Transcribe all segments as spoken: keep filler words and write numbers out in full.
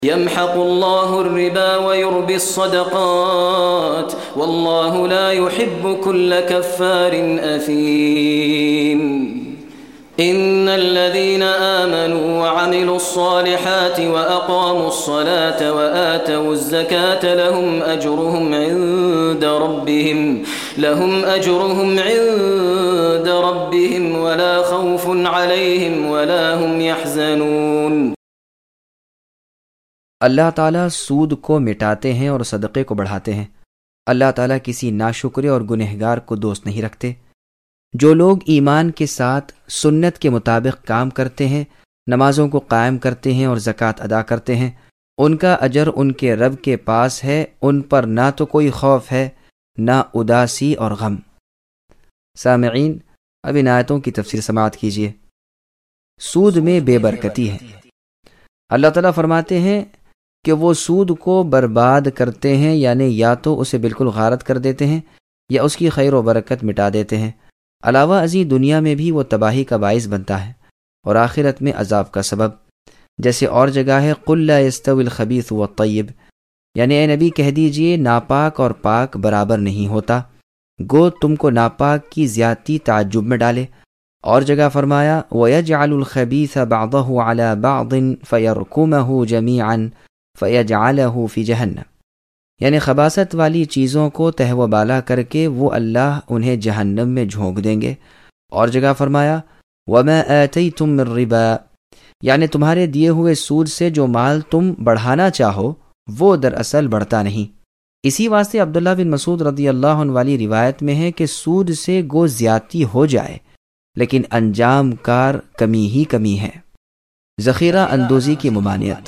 يمحق الله الربا ويربي الصدقات والله لا يحب كل كفار أثيم إن الذين آمنوا وعملوا الصالحات وأقاموا الصلاة وآتوا الزكاة لهم أجرهم عند ربهم لهم أجرهم عند ربهم ولا خوف عليهم ولا هم يحزنون۔ اللہ تعالیٰ سود کو مٹاتے ہیں اور صدقے کو بڑھاتے ہیں۔ اللہ تعالیٰ کسی ناشکرے اور گنہگار کو دوست نہیں رکھتے۔ جو لوگ ایمان کے ساتھ سنت کے مطابق کام کرتے ہیں، نمازوں کو قائم کرتے ہیں اور زکوٰۃ ادا کرتے ہیں، ان کا اجر ان کے رب کے پاس ہے، ان پر نہ تو کوئی خوف ہے نہ اداسی اور غم۔ سامعین، اب ان آیتوں کی تفسیر سماعت کیجیے۔ سود میں بے برکتی ہے۔ اللہ تعالیٰ فرماتے ہیں کہ وہ سود کو برباد کرتے ہیں، یعنی یا تو اسے بالکل غارت کر دیتے ہیں یا اس کی خیر و برکت مٹا دیتے ہیں۔ علاوہ ازیں دنیا میں بھی وہ تباہی کا باعث بنتا ہے اور آخرت میں عذاب کا سبب۔ جیسے اور جگہ ہے قُل لَا يَسْتَوِي الْخَبِيثُ وَالطَّيِّبُ، یعنی اے نبی کہہ دیجئے ناپاک اور پاک برابر نہیں ہوتا، گو تم کو ناپاک کی زیادتی تعجب میں ڈالے۔ اور جگہ فرمایا وَيَجْعَلُ الْخَبِيثَ بَعْضَهُ عَلَى بَعْضٍ فَيَرْكُمَهُ جَمِيعًا فَيَجْعَلَهُ فِي جَهَنَّمَ، یعنی خباثت والی چیزوں کو تہ و بالا کر کے وہ اللہ انہیں جہنم میں جھونک دیں گے۔ اور جگہ فرمایا وَمَا آتَيْتُم مِّن رِّبَا، یعنی تمہارے دیے ہوئے سود سے جو مال تم بڑھانا چاہو وہ دراصل بڑھتا نہیں۔ اسی واسطے عبداللہ بن مسعود رضی اللہ عنہ والی روایت میں ہے کہ سود سے گو زیادتی ہو جائے لیکن انجام کار کمی ہی کمی ہے۔ ذخیرہ اندوزی کی ممانعت۔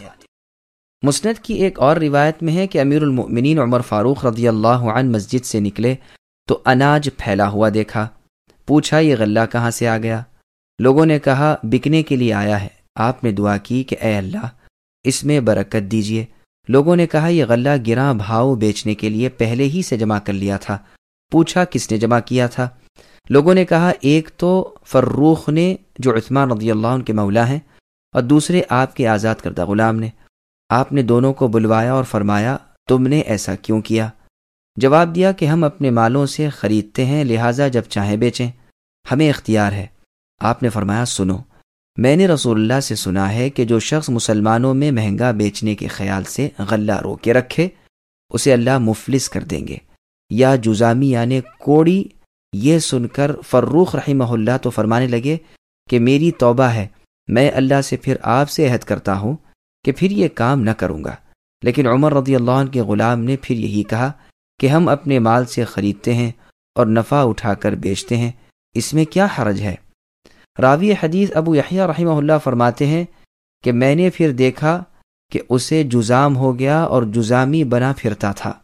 مسند کی ایک اور روایت میں ہے کہ امیر المؤمنین عمر فاروق رضی اللہ عنہ مسجد سے نکلے تو اناج پھیلا ہوا دیکھا۔ پوچھا یہ غلہ کہاں سے آ گیا؟ لوگوں نے کہا بکنے کے لیے آیا ہے۔ آپ نے دعا کی کہ اے اللہ اس میں برکت دیجیے۔ لوگوں نے کہا یہ غلہ گراں بھاؤ بیچنے کے لیے پہلے ہی سے جمع کر لیا تھا۔ پوچھا کس نے جمع کیا تھا؟ لوگوں نے کہا ایک تو فروخ نے جو عثمان رضی اللہ عنہ کے مولا ہیں، اور دوسرے آپ کے آزاد کردہ غلام نے۔ آپ نے دونوں کو بلوایا اور فرمایا تم نے ایسا کیوں کیا؟ جواب دیا کہ ہم اپنے مالوں سے خریدتے ہیں، لہٰذا جب چاہیں بیچیں، ہمیں اختیار ہے۔ آپ نے فرمایا سنو، میں نے رسول اللہ سے سنا ہے کہ جو شخص مسلمانوں میں مہنگا بیچنے کے خیال سے غلہ رو کے رکھے اسے اللہ مفلس کر دیں گے، یا جزامی یعنی کوڑی۔ یہ سن کر فروخ رحمہ اللہ تو فرمانے لگے کہ میری توبہ ہے، میں اللہ سے پھر آپ سے عہد کرتا ہوں کہ پھر یہ کام نہ کروں گا۔ لیکن عمر رضی اللہ عنہ کے غلام نے پھر یہی کہا کہ ہم اپنے مال سے خریدتے ہیں اور نفع اٹھا کر بیچتے ہیں، اس میں کیا حرج ہے؟ راوی حدیث ابو یحییٰ رحمہ اللہ فرماتے ہیں کہ میں نے پھر دیکھا کہ اسے جزام ہو گیا اور جزامی بنا پھرتا تھا۔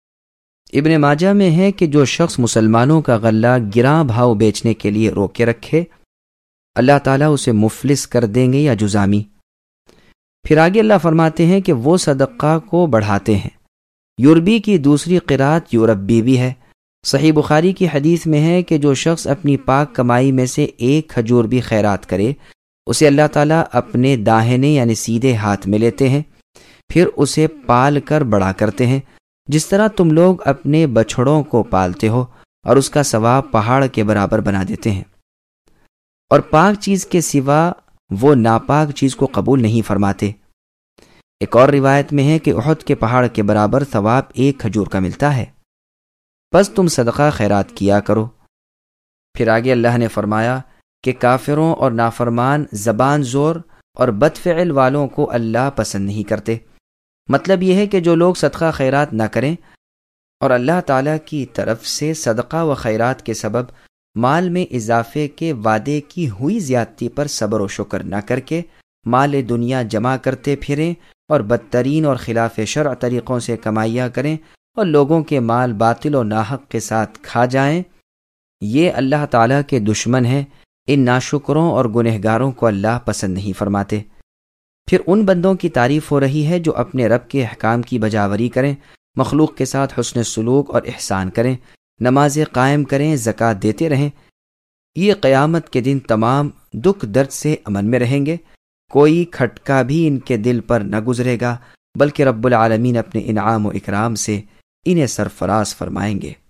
ابن ماجہ میں ہے کہ جو شخص مسلمانوں کا غلہ گراں بھاؤ بیچنے کے لیے روکے رکھے اللہ تعالیٰ اسے مفلس کر دیں گے یا جزامی۔ پھر آگے اللہ فرماتے ہیں کہ وہ صدقہ کو بڑھاتے ہیں۔ یوربی کی دوسری قرات یوربی بھی ہے۔ صحیح بخاری کی حدیث میں ہے کہ جو شخص اپنی پاک کمائی میں سے ایک کھجور بھی خیرات کرے اسے اللہ تعالیٰ اپنے داہنے یعنی سیدھے ہاتھ میں لیتے ہیں، پھر اسے پال کر بڑا کرتے ہیں، جس طرح تم لوگ اپنے بچھڑوں کو پالتے ہو، اور اس کا ثواب پہاڑ کے برابر بنا دیتے ہیں۔ اور پاک چیز کے سوا وہ ناپاک چیز کو قبول نہیں فرماتے۔ ایک اور روایت میں ہے کہ احد کے پہاڑ کے برابر ثواب ایک کھجور کا ملتا ہے۔ بس تم صدقہ خیرات کیا کرو۔ پھر آگے اللہ نے فرمایا کہ کافروں اور نافرمان زبان زور اور بدفعل والوں کو اللہ پسند نہیں کرتے۔ مطلب یہ ہے کہ جو لوگ صدقہ خیرات نہ کریں اور اللہ تعالیٰ کی طرف سے صدقہ و خیرات کے سبب مال میں اضافے کے وعدے کی ہوئی زیادتی پر صبر و شکر نہ کر کے مال دنیا جمع کرتے پھریں اور بدترین اور خلاف شرع طریقوں سے کمائیاں کریں اور لوگوں کے مال باطل و ناحق کے ساتھ کھا جائیں، یہ اللہ تعالیٰ کے دشمن ہیں۔ ان ناشکروں اور گنہگاروں کو اللہ پسند نہیں فرماتے۔ پھر ان بندوں کی تعریف ہو رہی ہے جو اپنے رب کے احکام کی بجاوری کریں، مخلوق کے ساتھ حسن سلوک اور احسان کریں، نمازیں قائم کریں، زکوٰۃ دیتے رہیں۔ یہ قیامت کے دن تمام دکھ درد سے امن میں رہیں گے، کوئی کھٹکا بھی ان کے دل پر نہ گزرے گا، بلکہ رب العالمین اپنے انعام و اکرام سے انہیں سرفراز فرمائیں گے۔